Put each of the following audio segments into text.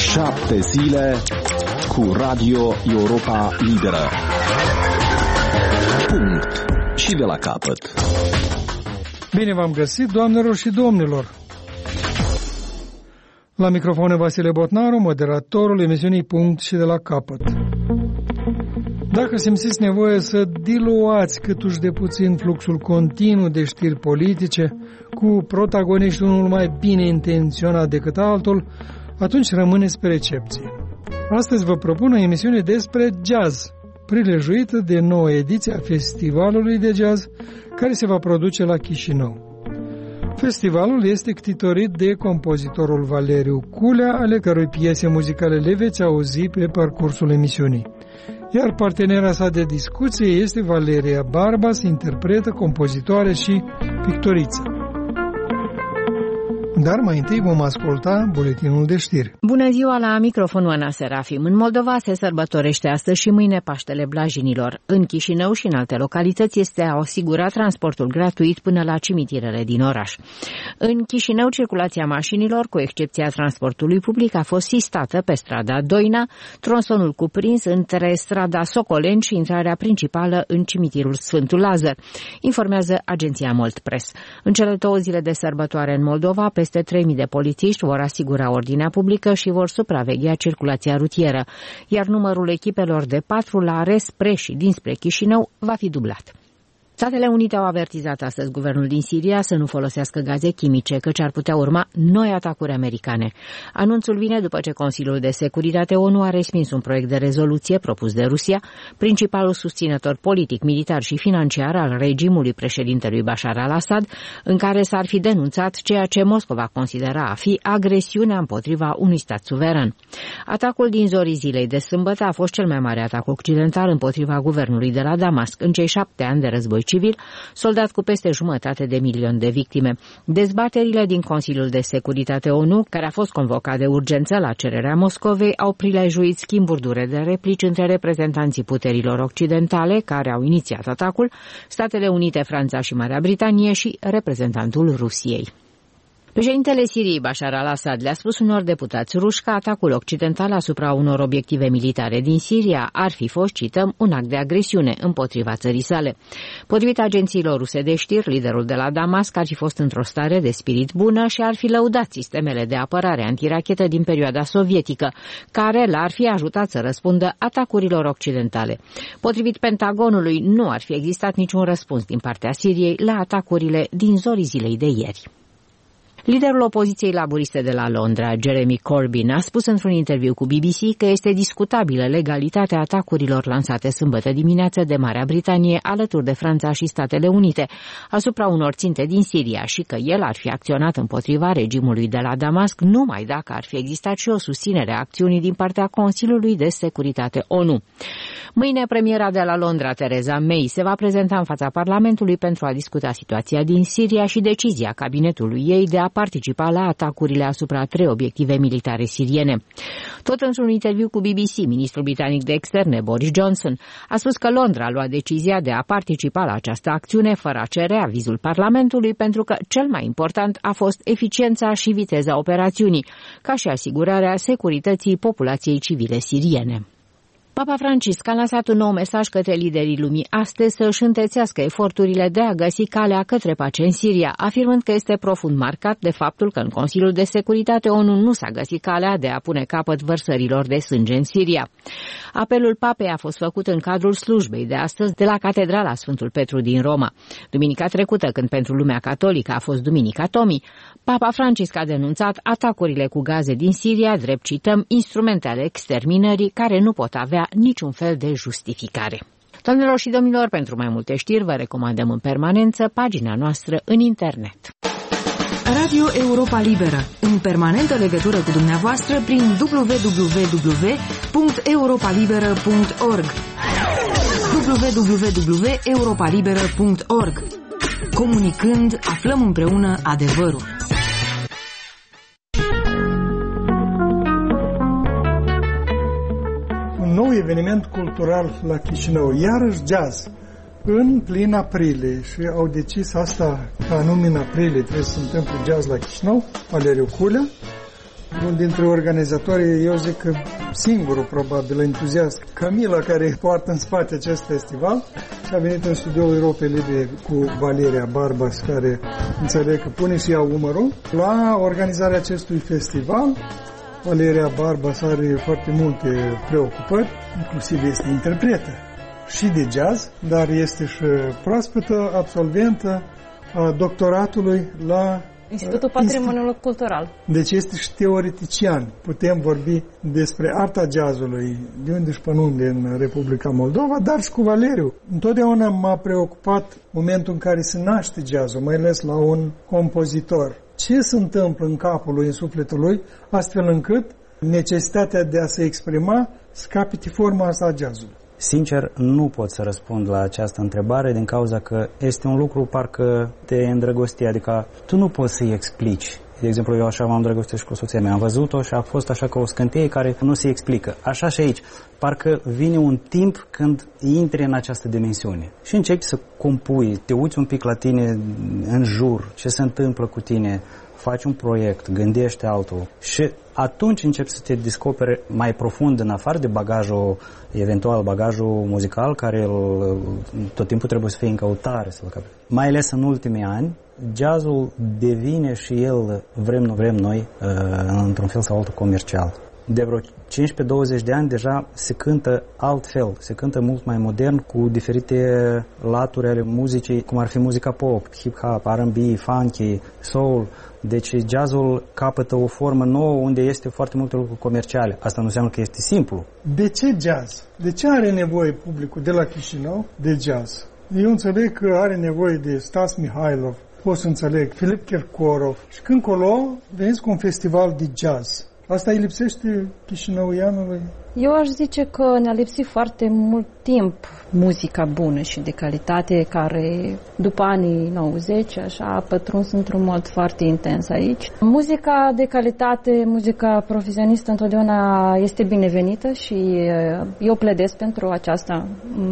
7 zile cu Radio Europa Liberă. Punct. Și de la capăt. Bine v-am găsit, doamnelor și domnilor. La microfon Vasile Botnaru, moderatorul emisiunii Punct și de la capăt. Dacă simțiți nevoie să diluați câtuși de puțin fluxul continuu de știri politice, cu protagoniști unul mai bine intenționat decât altul, atunci rămâneți pe recepție. Astăzi vă propun o emisiune despre jazz, prilejuită de noua ediție a Festivalului de Jazz, care se va produce la Chișinău. Festivalul este ctitorit de compozitorul Valeriu Culea, ale cărui piese muzicale le veți auzi pe parcursul emisiunii. Iar partenera sa de discuție este Valeria Barbas, interpretă, compozitoare și pictoriță. Dar mai întâi vom asculta buletinul de știri. Bună ziua, la microfonul Ana Serafim. În Moldova se sărbătorește astăzi și mâine Paștele Blajinilor. În Chișinău și în alte localități este asigurat transportul gratuit până la cimitirele din oraș. În Chișinău, circulația mașinilor, cu excepția transportului public, a fost sistată pe strada Doina, tronsonul cuprins între strada Socoleni și intrarea principală în cimitirul Sfântul Lazar, informează agenția Moldpress. În cele 2 zile de sărbătoare în Moldova, peste 3.000 de polițiști vor asigura ordinea publică și vor supraveghea circulația rutieră, iar numărul echipelor de patrulare spre și dinspre Chișinău va fi dublat. Statele Unite au avertizat astăzi guvernul din Siria să nu folosească gaze chimice, căci ar putea urma noi atacuri americane. Anunțul vine după ce Consiliul de Securitate ONU a respins un proiect de rezoluție propus de Rusia, principalul susținător politic, militar și financiar al regimului președintelui Bashar al-Assad, în care s-ar fi denunțat ceea ce Moscova considera a fi agresiunea împotriva unui stat suveran. Atacul din zorii zilei de sâmbătă a fost cel mai mare atac occidental împotriva guvernului de la Damasc în cei 7 ani de război civil, soldat cu peste 500 de milioane de victime. Dezbaterile din Consiliul de Securitate ONU, care a fost convocat de urgență la cererea Moscovei, au prilejuit schimburi dure de replici între reprezentanții puterilor occidentale care au inițiat atacul, Statele Unite, Franța și Marea Britanie și reprezentantul Rusiei. Președintele Siriei Bashar al-Assad le-a spus unor deputați ruși că atacul occidental asupra unor obiective militare din Siria ar fi fost, cităm, un act de agresiune împotriva țării sale. Potrivit agențiilor ruse de știri, liderul de la Damasc ar fi fost într-o stare de spirit bună și ar fi lăudat sistemele de apărare antirachetă din perioada sovietică, care l-ar fi ajutat să răspundă atacurilor occidentale. Potrivit Pentagonului, nu ar fi existat niciun răspuns din partea Siriei la atacurile din zorii zilei de ieri. Liderul opoziției laburiste de la Londra, Jeremy Corbyn, a spus într-un interviu cu BBC că este discutabilă legalitatea atacurilor lansate sâmbătă dimineață de Marea Britanie alături de Franța și Statele Unite asupra unor ținte din Siria și că el ar fi acționat împotriva regimului de la Damasc numai dacă ar fi existat și o susținere a acțiunii din partea Consiliului de Securitate ONU. Mâine, premiera de la Londra, Theresa May, se va prezenta în fața Parlamentului pentru a discuta situația din Siria și decizia cabinetului ei de a participa la atacurile asupra 3 obiective militare siriene. Tot într-un interviu cu BBC, ministrul britanic de externe Boris Johnson a spus că Londra a luat decizia de a participa la această acțiune fără a cere avizul Parlamentului, pentru că cel mai important a fost eficiența și viteza operațiunii, ca și asigurarea securității populației civile siriene. Papa Francisc a lansat un nou mesaj către liderii lumii astăzi să își întețească eforturile de a găsi calea către pace în Siria, afirmând că este profund marcat de faptul că în Consiliul de Securitate ONU nu s-a găsit calea de a pune capăt vărsărilor de sânge în Siria. Apelul papei a fost făcut în cadrul slujbei de astăzi de la Catedrala Sfântul Petru din Roma. Duminica trecută, când pentru lumea catolică a fost Duminica Tomii, Papa Francisc a denunțat atacurile cu gaze din Siria, drept, cităm, instrumente ale exterminării care nu pot avea niciun fel de justificare. Doamnelor și domnilor, pentru mai multe știri vă recomandăm în permanență pagina noastră în internet. Radio Europa Liberă, în permanentă legătură cu dumneavoastră prin www.europalibera.org www.europalibera.org. Comunicând, aflăm împreună adevărul. Un nou eveniment cultural la Chișinău, iarăși jazz, în plin aprilie, și au decis asta, că anume în aprilie trebuie să se întâmple jazz la Chișinău, Valeriu Culea, Unul dintre organizatorii, eu zic că singurul probabil entuziast, Camila, care poartă în spate acest festival, și a venit în studioul Europei Libere cu Valeria Barbas, care înțeleg că pune și ea umărul la organizarea acestui festival. Valeria Barbas are foarte multe preocupări, inclusiv este interpretă și de jazz, dar este și proaspătă absolventă a doctoratului la Institutul Patrimoniului Cultural. Deci este și teoretician. Putem vorbi despre arta jazzului, de unde și până unde în Republica Moldova, dar și cu Valeriu. Întotdeauna m-a preocupat momentul în care se naște jazzul, mai ales la un compozitor. Ce se întâmplă în capul lui, în sufletul lui, astfel încât necesitatea de a se exprima să capete forma asta a jazzului? Sincer, nu pot să răspund la această întrebare din cauza că este un lucru parcă te îndrăgosti, adică tu nu poți să-i explici. De exemplu, eu așa m-am îndrăgostit și cu soția mea. Am văzut-o și a fost așa ca o scânteie care nu se explică. Așa și aici. Parcă vine un timp când intri în această dimensiune și începi să compui, te uiți un pic la tine în jur, ce se întâmplă cu tine, faci un proiect, gândești altul și atunci începi să te descoperi mai profund în afară de bagajul, eventual bagajul muzical, care tot timpul trebuie să fie în căutare. Mai ales în ultimii ani, jazzul devine și el, vrem nu vrem noi, într-un fel sau altul comercial. De vreo 15-20 de ani deja se cântă altfel, se cântă mult mai modern, cu diferite laturi ale muzicii, cum ar fi muzica pop, hip-hop, R&B, funky, soul. Deci jazzul capătă o formă nouă unde este foarte multe lucruri comerciale. Asta nu înseamnă că este simplu. De ce jazz? De ce are nevoie publicul de la Chișinău de jazz? Eu înțeleg că are nevoie de Stas Mihailov, pot să înțeleg, Filip Kirkorov. Și când colo veniți cu un festival de jazz. Asta îi lipsește chișinăuianului? Eu aș zice că ne-a lipsit foarte mult timp muzica bună și de calitate, care după anii 90 așa a pătruns într-un mod foarte intens aici. Muzica de calitate, muzica profesionistă întotdeauna este binevenită și eu pledez pentru aceasta,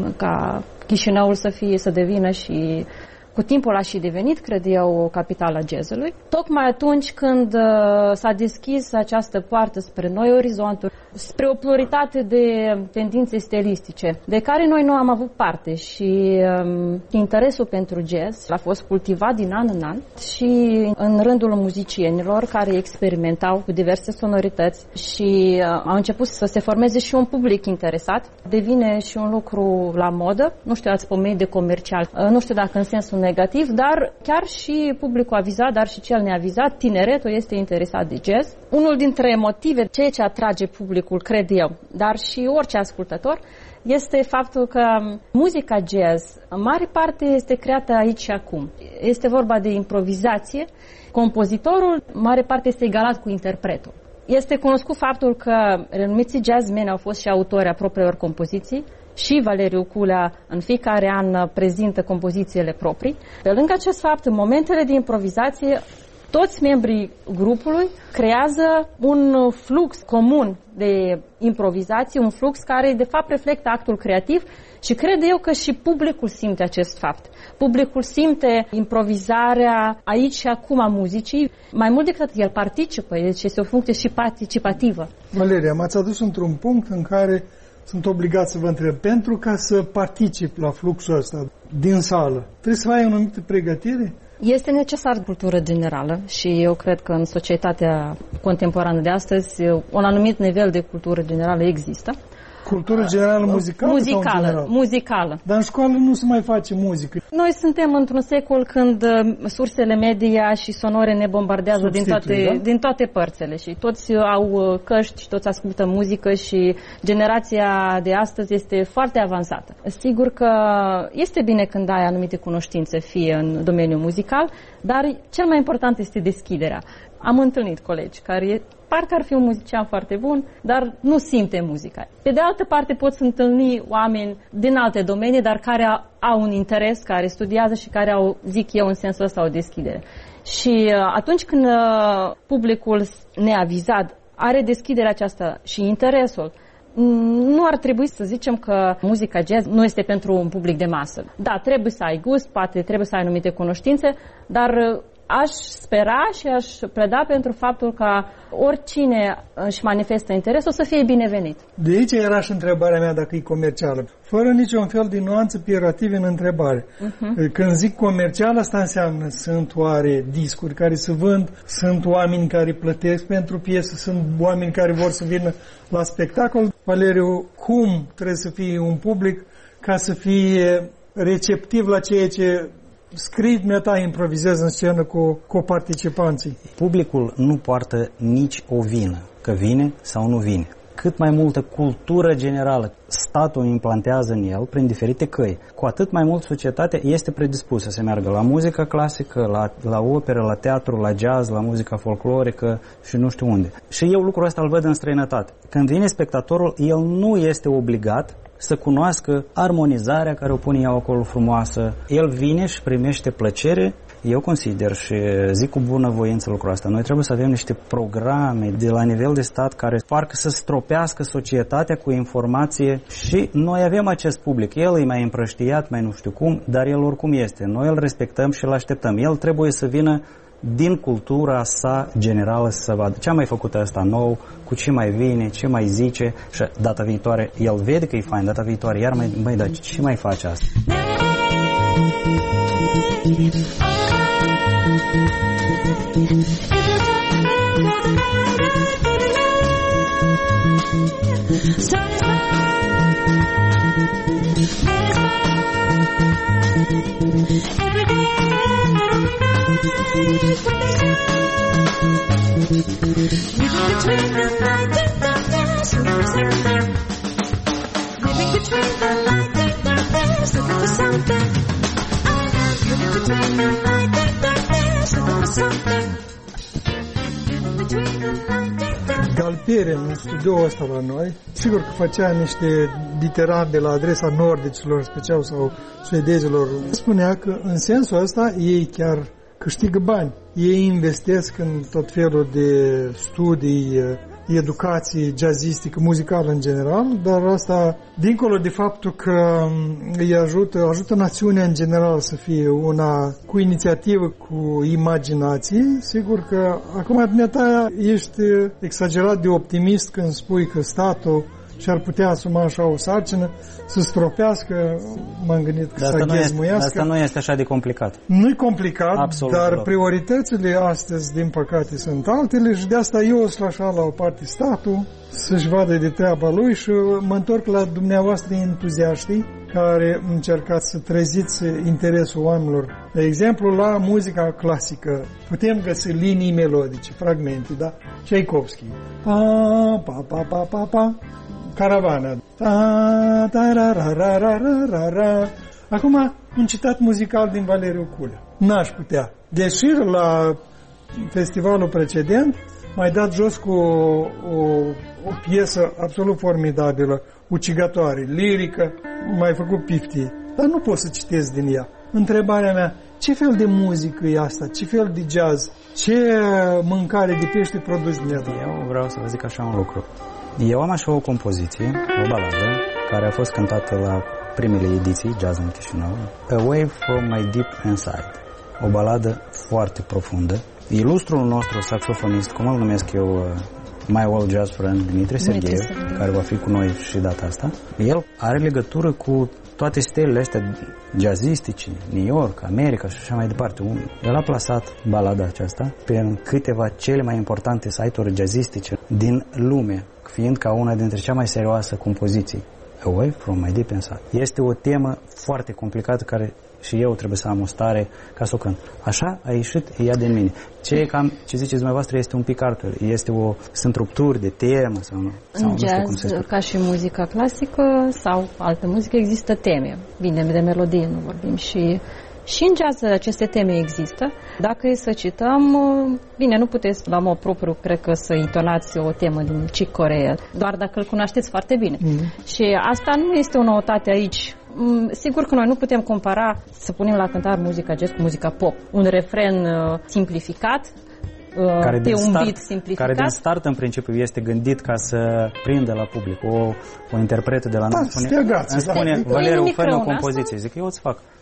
ca Chișinăul să devină și cu timpul a și devenit, cred eu, o capitală a jazzului. Tocmai atunci când s-a deschis această poartă spre noi orizonturi, spre o pluralitate de tendințe stilistice, de care noi nu am avut parte și interesul pentru jazz a fost cultivat din an în an și în rândul muzicienilor care experimentau cu diverse sonorități și au început să se formeze și un public interesat. Devine și un lucru la modă, nu știu, ați pomenit de comercial, nu știu dacă în sensul negativ, dar chiar și publicul avizat, dar și cel neavizat, tineretul este interesat de jazz. Unul dintre motive, ceea ce atrage publicul, cred eu, dar și orice ascultător, este faptul că muzica jazz, în mare parte, este creată aici și acum. Este vorba de improvizație. Compozitorul, în mare parte, este egalat cu interpretul. Este cunoscut faptul că renumiții jazzmeni au fost și autori a propriilor compoziții, și Valeriu Culea în fiecare an prezintă compozițiile proprii. Pe lângă acest fapt, în momentele de improvizație, toți membrii grupului creează un flux comun de improvizație, un flux care de fapt reflectă actul creativ și cred eu că și publicul simte acest fapt. Publicul simte improvizarea aici și acum a muzicii, mai mult decât el participă, deci este o funcție și participativă. Valeria, m-ați adus într-un punct în care sunt obligat să vă întreb, pentru ca să particip la fluxul ăsta din sală, trebuie să ai o anumită pregătire? Este necesar cultură generală și eu cred că în societatea contemporană de astăzi un anumit nivel de cultură generală există. Cultură generală muzicală? Muzicală. Dar în școală nu se mai face muzică. Noi suntem într-un secol când sursele media și sonore ne bombardează din toate părțile și toți au căști și toți ascultă muzică și generația de astăzi este foarte avansată. Sigur că este bine când ai anumite cunoștințe, fie în domeniul muzical, dar cel mai important este deschiderea. Am întâlnit colegi care parcă ar fi un muzician foarte bun, dar nu simte muzica. Pe de altă parte poți întâlni oameni din alte domenii, dar care au un interes, care studiază și care au, zic eu, în sensul ăsta o deschidere. Și atunci când publicul neavizat are deschiderea aceasta și interesul, nu ar trebui să zicem că muzica jazz nu este pentru un public de masă. Da, trebuie să ai gust, poate trebuie să ai anumite cunoștințe, dar aș spera și aș preda pentru faptul ca oricine își manifestă interes o să fie binevenit. De aici era și întrebarea mea dacă e comercială. Fără niciun fel de nuanțe peiorative în întrebare. Când zic comercial, asta înseamnă sunt oare discuri care se vând, sunt oameni care plătesc pentru piesă, sunt oameni care vor să vină la spectacol. Valeriu, cum trebuie să fie un public ca să fie receptiv la ceea ce scrii, dumneata improvizezi în scenă cu participanții? Publicul nu poartă nici o vină, că vine sau nu vine. Cât mai multă cultură generală statul implantează în el prin diferite căi, cu atât mai mult societatea este predispusă să meargă la muzică clasică, la operă, la teatru, la jazz, la muzica folclorică și nu știu unde. Și eu lucrul ăsta îl văd în străinătate. Când vine spectatorul, el nu este obligat să cunoască armonizarea care o pune eu acolo frumoasă. El vine și primește plăcere. Eu consider și zic cu bună voință lucrul ăsta. Noi trebuie să avem niște programe de la nivel de stat care parcă să stropească societatea cu informație și noi avem acest public. El e mai împrăștiat, mai nu știu cum, dar el oricum este. Noi îl respectăm și îl așteptăm. El trebuie să vină din cultura sa generală să vadă ce a mai făcut ăsta nou, cu ce mai vine, ce mai zice și data viitoare el vede că e fain, data viitoare iar mai da, ce mai face asta? Galpieri, în studioul ăsta la noi, sigur că făcea niște diterade la adresa nordicilor special sau suedezilor. Spunea că în sensul ăsta ei chiar câștigă bani. Ei investesc în tot felul de studii, educație jazzistică, muzicală în general, dar asta, dincolo de faptul că îi ajută națiunea în general să fie una cu inițiativă, cu imaginație, sigur că acum dumneata ești exagerat de optimist când spui că statul și-ar putea asuma așa o sarcină, să stropească, m-am gândit că să ghezmuiască. Asta nu este așa de complicat. Nu e complicat, absolut, dar deloc. Prioritățile astăzi, din păcate, sunt altele și de asta eu o să așa la o parte statul să-și vadă de treaba lui și mă întorc la dumneavoastră entuziaștii care încercați să treziți interesul oamenilor. De exemplu, la muzica clasică putem găsi linii melodice, fragmente, da? Tchaikovsky. Pa, pa, pa, pa, pa, pa. Caravana. Ta, ta, ra, ra, ra, ra, ra, ra. Acum, un citat muzical din Valeriu Culea. N-aș putea. Deși la festivalul precedent m-ai dat jos cu o piesă absolut formidabilă, ucigătoare, lirică, m-ai făcut piftie. Dar nu pot să citesc din ea. Întrebarea mea, ce fel de muzică e asta? Ce fel de jazz? Ce mâncare de pește produci dumneavoastră? Eu vreau să vă zic așa un lucru. Eu am așa o compoziție, o baladă, care a fost cântată la primele ediții Jazz în Chișinău, Away from my deep inside. O baladă foarte profundă. Ilustrul nostru saxofonist, cum îl numesc eu, my old jazz friend, Dimitri Sergheiu, care va fi cu noi și data asta, el are legătură cu toate stelele astea jazzistice, New York, America și așa mai departe. El a plasat balada aceasta pe câteva cele mai importante site-uri jazzistice din lume, fiind ca una dintre cea mai serioasă compoziții. Away from my deep inside. Este o temă foarte complicată care și eu trebuie să am o stare ca să o cânt. Așa a ieșit ea din mine. Ce ziceți dumneavoastră este un pic altul. Sunt rupturi de temă sau nu în știu jazz, cum se spune. ca și muzica clasică sau altă muzică, există teme. Bine, de melodie nu vorbim. Și în jazz aceste teme există. Dacă e să cităm, bine, nu puteți la mod propriu, cred că, să intonați o temă din Chick Corea, doar dacă îl cunoașteți foarte bine. Și asta nu este o noutate aici. Sigur că noi nu putem compara să punem la cântar muzica jazz cu muzica pop. Un refren simplificat, care pe un beat simplificat. Care din start în principiu este gândit ca să prindă la public. O interpretă de la noi îmi spune Valeriu, fă o compoziție. Zic, eu îți fac.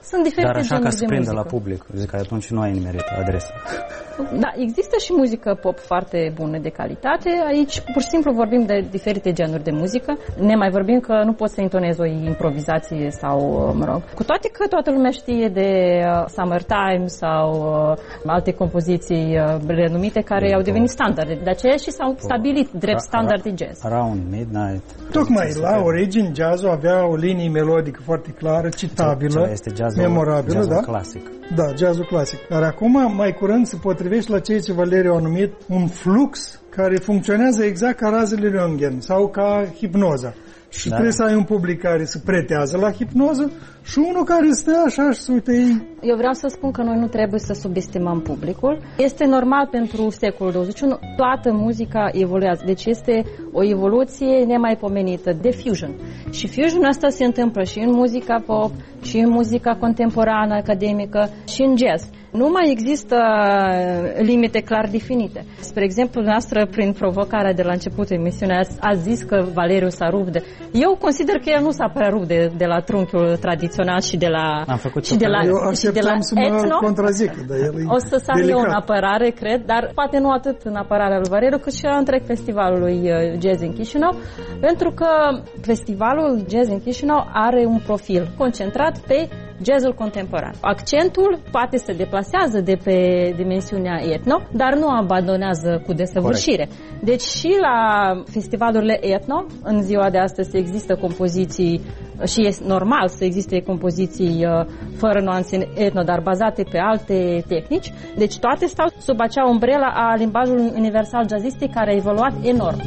Sunt diferite Dar așa genuri ca de să prindă muzică. la public, zic că atunci nu ai nimerit adresa. Da, există și muzică pop foarte bună de calitate. Aici pur și simplu vorbim de diferite genuri de muzică. Ne mai vorbim că nu poți să intonezi o improvizație sau, mă rog. Cu toate că toată lumea știe de Summertime sau alte compoziții renumite care au devenit standarde. De aceea și s-au stabilit drept standard de jazz. Around Midnight. Tocmai la origini jazzul avea o linie melodică foarte clară, citabilă, este jazzul, memorabilă, jazzul da? clasic. Da, jazzul clasic. Dar acum, mai curând, se potrivește la ceea ce Valeriu a numit un flux care funcționează exact ca razele Röntgen sau ca hipnoza. Și trebuie să ai un public care se pretează la hipnoză și unul care stă așa și se uite ei. Eu vreau să spun că noi nu trebuie să subestimăm publicul. Este normal pentru secolul 21. Toată muzica evoluează. Deci este o evoluție nemaipomenită de fusion. Și fusionul asta se întâmplă și în muzica pop, și în muzica contemporană, academică, și în jazz. Nu mai există limite clar definite. Spre exemplu, noastră, prin provocarea de la începutul emisiunii, a zis că Valeriu s-a rupt de... Eu consider că el nu s-a prea rupt de la trunchiul tradițional și de la Eu așteptam să mă contrazic. O să sar eu în apărare, cred, dar poate nu atât în apărarea lui Valeriu, cât și întreg festivalului Jazz în Chișinău, pentru că festivalul Jazz în Chișinău are un profil concentrat pe jazzul contemporan. Accentul poate se deplasează de pe dimensiunea etno, dar nu abandonează cu desăvârșire. Deci și la festivalurile etno, în ziua de astăzi există compoziții și este normal să existe compoziții fără nuanțe etno, dar bazate pe alte tehnici. Deci toate stau sub acea umbrelă a limbajului universal jazzistic care a evoluat enorm.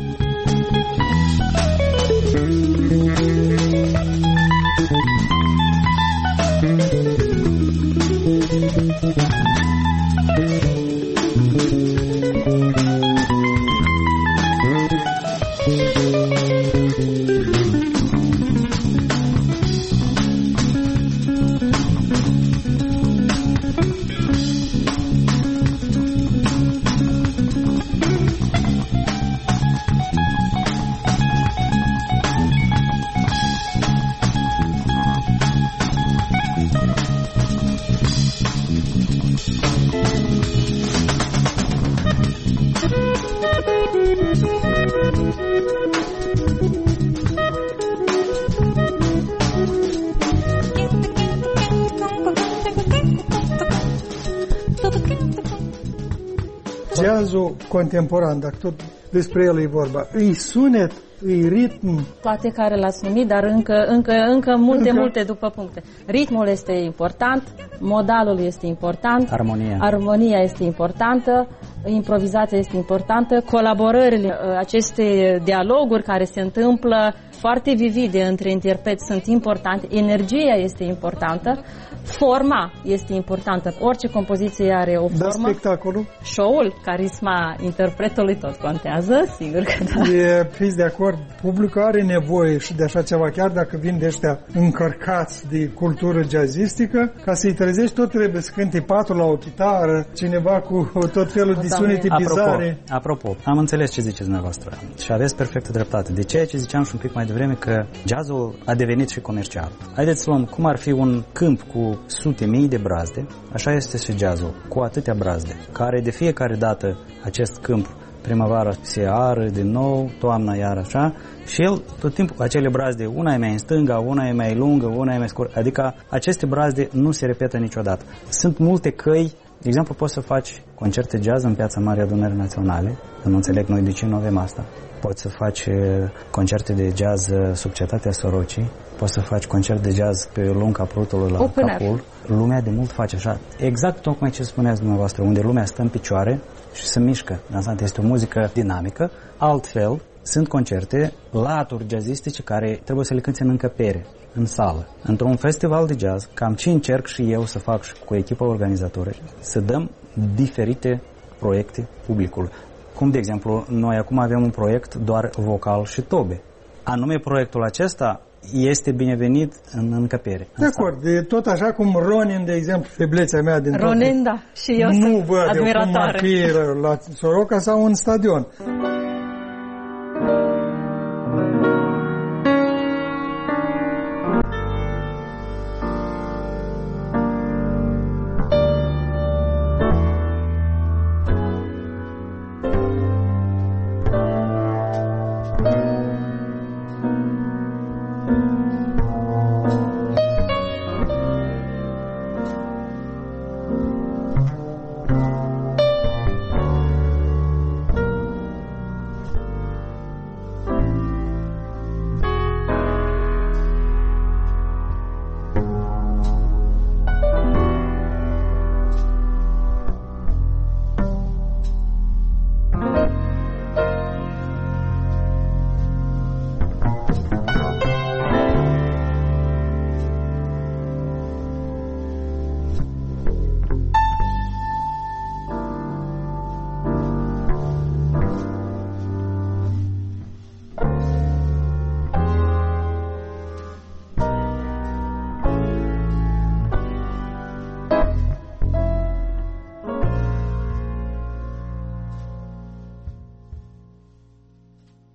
Jazzul contemporan, dacă tot despre el e vorba, îi sunet, îi ritm. Toate care l-ați numit, dar încă multe după puncte. Ritmul este important, modalul este important, armonia este importantă, improvizația este importantă, colaborările, aceste dialoguri care se întâmplă foarte vivide între interpreți sunt importante, energia este importantă, forma este importantă. Orice compoziție are o formă. Da, spectacolul. Show-ul, carisma interpretului tot contează, sigur că da. Fiți de acord, publicul are nevoie și de așa ceva, chiar dacă vin de ăștia încărcați de cultură jazzistică, ca să-i trezești tot trebuie să cânte patul la o chitară, cineva cu tot felul de sunete bizare. Apropo, am înțeles ce ziceți dumneavoastră și aveți perfectă dreptate. De ceea ce ziceam și un pic mai devreme că jazzul a devenit și comercial. Haideți să luăm cum ar fi un câmp cu sute mii de brazde, așa este și jazzul, cu atâtea brazde, care de fiecare dată acest câmp primăvara se ară din nou, toamna iar așa, și el tot timpul acele brazde, una e mai în stânga, una e mai lungă, una e mai scurtă, adică aceste brazde nu se repetă niciodată. Sunt multe căi, de exemplu poți să faci concerte jazz în Piața Mare Adunării Naționale, nu înțeleg noi de ce nu avem asta. Poți să faci concerte de jazz sub Cetatea Sorocii, poți să faci concert de jazz pe lunga Prutului la Capul. Lumea de mult face așa. Exact tocmai ce spuneați dumneavoastră, unde lumea stă în picioare și se mișcă. Dansant este o muzică dinamică. Altfel, sunt concerte, laturi jazzistice care trebuie să le cânti în încăpere, în sală. Într-un festival de jazz, cam ce încerc și eu să fac și cu echipa organizatoare, să dăm diferite proiecte publicului. Cum, de exemplu, noi acum avem un proiect doar vocal și tobe. Anume, proiectul acesta este binevenit în încăpere. De acord, e tot așa cum Ronin, de exemplu, feblețea mea din Ronin, da, și eu nu văd admiratoare. Cum ar fi la Soroca sau în stadion.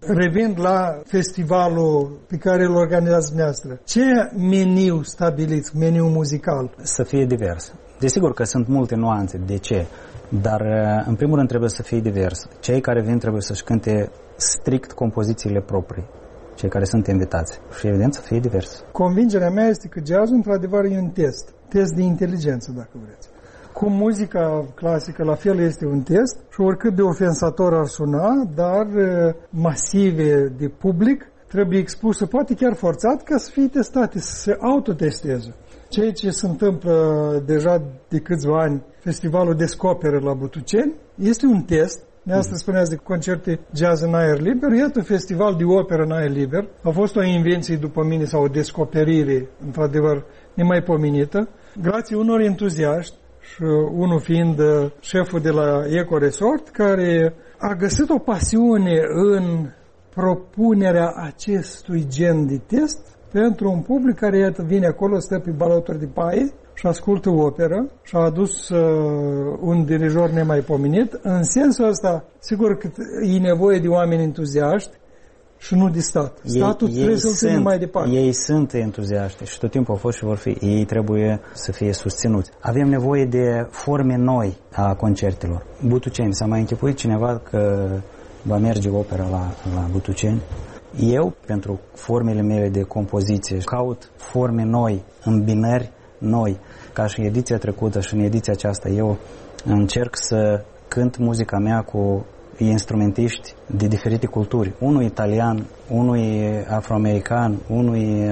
Revenind la festivalul pe care îl organizați dumneavoastră, ce meniu stabiliți, meniu muzical? Să fie divers. Desigur că sunt multe nuanțe. De ce? Dar, în primul rând, trebuie să fie divers. Cei care vin trebuie să-și cânte strict compozițiile proprii, cei care sunt invitați. Și, evident, să fie divers. Convingerea mea este că jazzul, într-adevăr, e un test de inteligență, dacă vreți. Cum muzica clasică, la fel, este un test și oricât de ofensator ar suna, dar masive de public trebuie expusă, poate chiar forțat, ca să fie testate, să se autotesteze. Ceea ce se întâmplă deja de câțiva ani, festivalul Descoperă la Butuceni, este un test. Neastră spuneați de concerte jazz în aer liber, iată festival de operă în aer liber. A fost o invenție după mine sau o descoperire, într-adevăr, nemaipomenită, grație unor entuziaști, și unul fiind șeful de la Eco Resort, care a găsit o pasiune în propunerea acestui gen de test pentru un public care, iată, vine acolo, stă pe balauturi de paie și ascultă operă și a adus un dirijor nemaipomenit. În sensul ăsta, sigur că e nevoie de oameni entuziaști și nu de stat. Statul trebuie să-l țină mai departe. Ei sunt entuziaști și tot timpul au fost și vor fi. Ei trebuie să fie susținuți. Avem nevoie de forme noi a concertelor. Butuceni, s-a mai închipuit cineva că va merge opera la Butuceni? Eu, pentru formele mele de compoziție, caut forme noi, îmbinări noi. Ca și în ediția trecută și în ediția aceasta, eu încerc să cânt muzica mea cu instrumentiști de diferite culturi. Unul italian, unul afroamerican, unul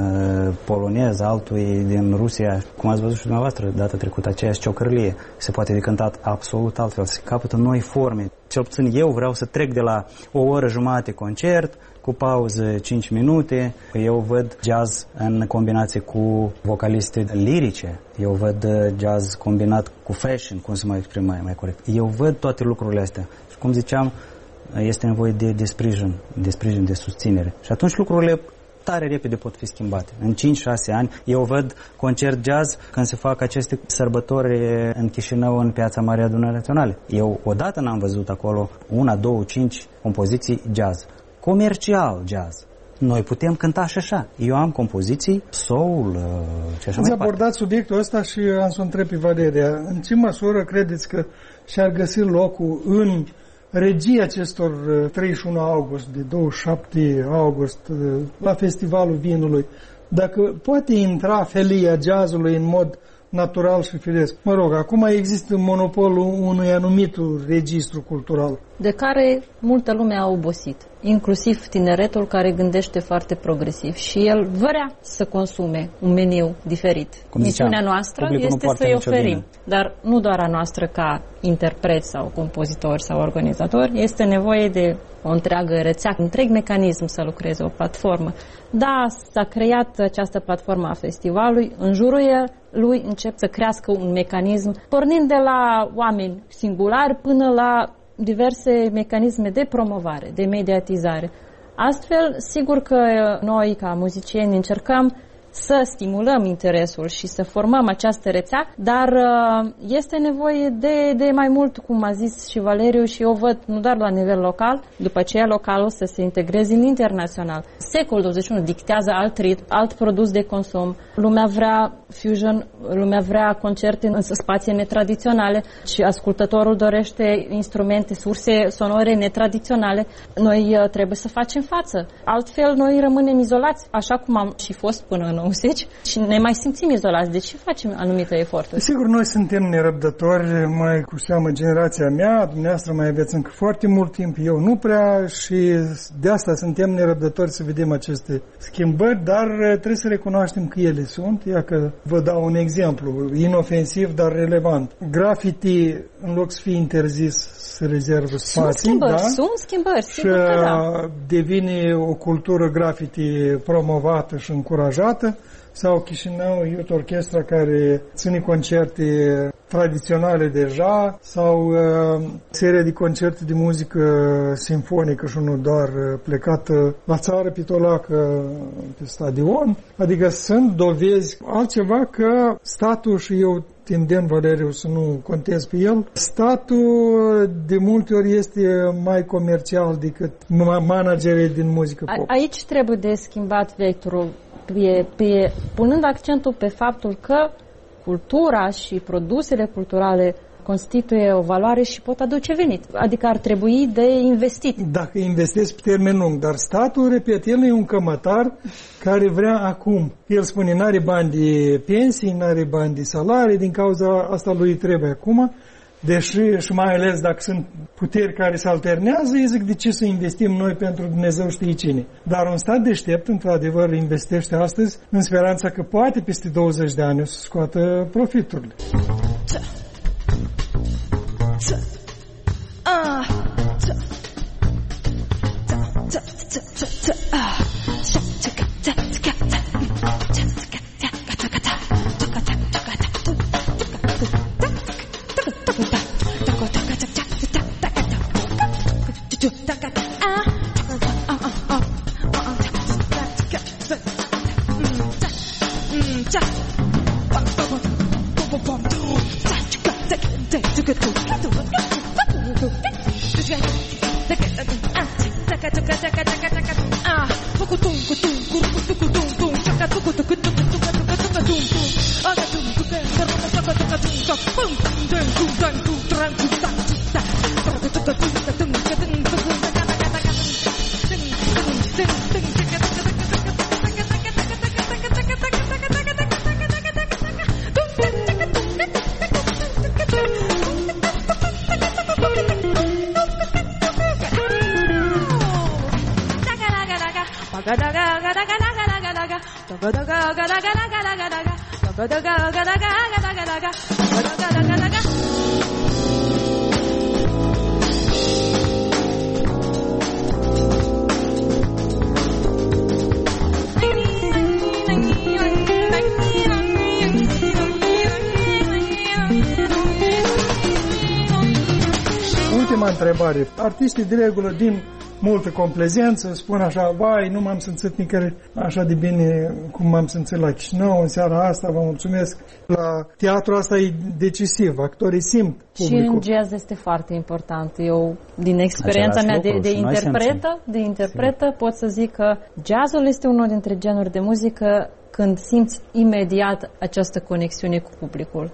polonez, altul din Rusia. Cum ați văzut și dumneavoastră data trecută, aceeași ciocărlie se poate de cântat absolut altfel. Se capătă noi forme. Cel puțin eu vreau să trec de la o oră jumate concert cu pauză 5 minute. Eu văd jazz în combinație cu vocaliste lirice. Eu văd jazz combinat cu fashion, cum să mă exprim mai corect. Eu văd toate lucrurile astea. Și cum ziceam, este nevoie de sprijin, de susținere. Și atunci lucrurile tare repede pot fi schimbate. În 5-6 ani eu văd concert jazz când se fac aceste sărbători în Chișinău, în Piața Mare Adunării Naționale. Eu odată n-am văzut acolo 1, 2, 5 compoziții jazz. Comercial jazz. Noi putem cânta și așa. Eu am compoziții soul și așa mai departe. Ați abordat subiectul ăsta și am să întreb pe Valeria. În ce măsură credeți că și-ar găsi locul în regia acestor 31 august, de 27 august, la Festivalul Vinului, dacă poate intra felia jazzului în mod natural și firesc? Mă rog, acum există monopolul unui anumit registru cultural. De care multă lume a obosit, inclusiv tineretul care gândește foarte progresiv și el vrea să consume un meniu diferit. Misiunea noastră este să-i oferim, dar nu doar a noastră ca interpreți sau compozitori sau organizatori, este nevoie de o întreagă rețea, întreg mecanism să lucreze, o platformă. Da, s-a creat această platformă a festivalului, în jurul lui încep să crească un mecanism, pornind de la oameni singulari până la diverse mecanisme de promovare, de mediatizare. Astfel, sigur că noi, ca muzicieni, încercăm să stimulăm interesul și să formăm această rețea, dar este nevoie de mai mult, cum a zis și Valeriu, și eu văd nu doar la nivel local, după aceea localul să se integreze în internațional. Secolul 21 dictează alt ritm, alt produs de consum. Lumea vrea fusion, lumea vrea concerte în spații netradiționale și ascultătorul dorește instrumente, surse sonore netradiționale. Noi trebuie să facem față. Altfel, noi rămânem izolați, așa cum am și fost până în 90 și ne mai simțim izolați. De ce facem anumite eforturi? Sigur, noi suntem nerăbdători, mai cu seamă generația mea, dumneavoastră mai aveți încă foarte mult timp, eu nu prea, și de asta suntem nerăbdători să vedem aceste schimbări, dar trebuie să recunoaștem că ele sunt. Ia că vă dau un exemplu, inofensiv, dar relevant. Graffiti, în loc să fie interzis, se rezervă spații. Sunt schimbări, sigur că da. Devine o cultură graffiti promovată și încurajată, sau Chișinău Youth Orchestra, care ține concerte tradiționale deja, sau seria de concerte de muzică simfonică și nu doar, plecată la țară pitolacă pe stadion. Adică sunt dovezi altceva că statul, și eu te îndemn, Valeriu, să nu contezi pe el. Statul de multe ori este mai comercial decât managerii din muzică pop. Aici trebuie de schimbat vectorul, punând accentul pe faptul că cultura și produsele culturale constituie o valoare și pot aduce venit. Adică ar trebui de investit. Dacă investesc pe termen lung, dar statul, repet, el e un cămătar care vrea acum. El spune, n-are bani de pensii, n-are bani de salarii, din cauza asta lui trebuie acum. Deși, și mai ales dacă sunt puteri care se alternează, îi zic, de ce să investim noi pentru Dumnezeu știe cine. Dar un stat deștept, într-adevăr, investește astăzi în speranța că poate peste 20 de ani o să scoată profiturile. Ultima întrebare. Artiștii de regulă din multă complezență spun așa, vai, nu m-am simțit nicăieri așa de bine cum m-am simțit la Chișinău în seara asta, vă mulțumesc. La teatru asta e decisiv, actorii simt publicul. Și în jazz este foarte important. Eu, din experiența mea de interpretă, pot să zic că jazzul este unul dintre genuri de muzică când simți imediat această conexiune cu publicul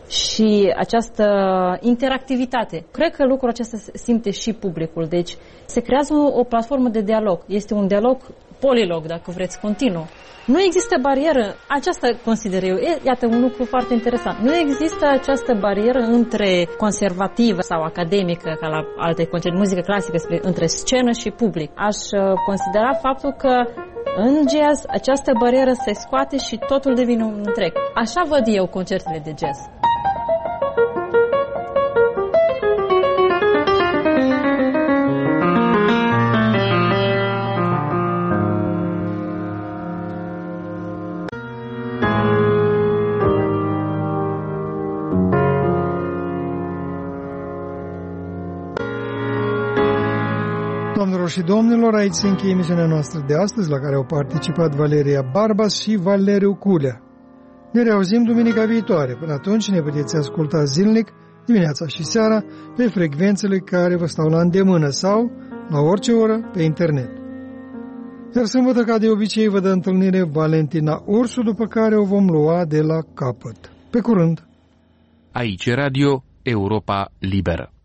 și această interactivitate. Cred că lucrul acesta simte și publicul. Deci se creează o platformă de dialog. Este un dialog polilog, dacă vreți, continuu. Nu există barieră, aceasta consider eu, iată un lucru foarte interesant. Nu există această barieră între conservativă sau academică, ca la alte concerte, muzică clasică, între scenă și public. Aș considera faptul că în jazz această barieră se scoate și totul devine un întreg. Așa văd eu concertele de jazz. Doamnelor și domnilor, aici se încheie emisiunea noastră de astăzi, la care au participat Valeria Barbas și Valeriu Culea. Ne reauzim duminica viitoare. Până atunci ne puteți asculta zilnic, dimineața și seara, pe frecvențele care vă stau la îndemână sau, la orice oră, pe internet. Iar sâmbătă, ca de obicei, vă dă întâlnire Valentina Ursu, după care o vom lua de la capăt. Pe curând! Aici Radio Europa Liberă.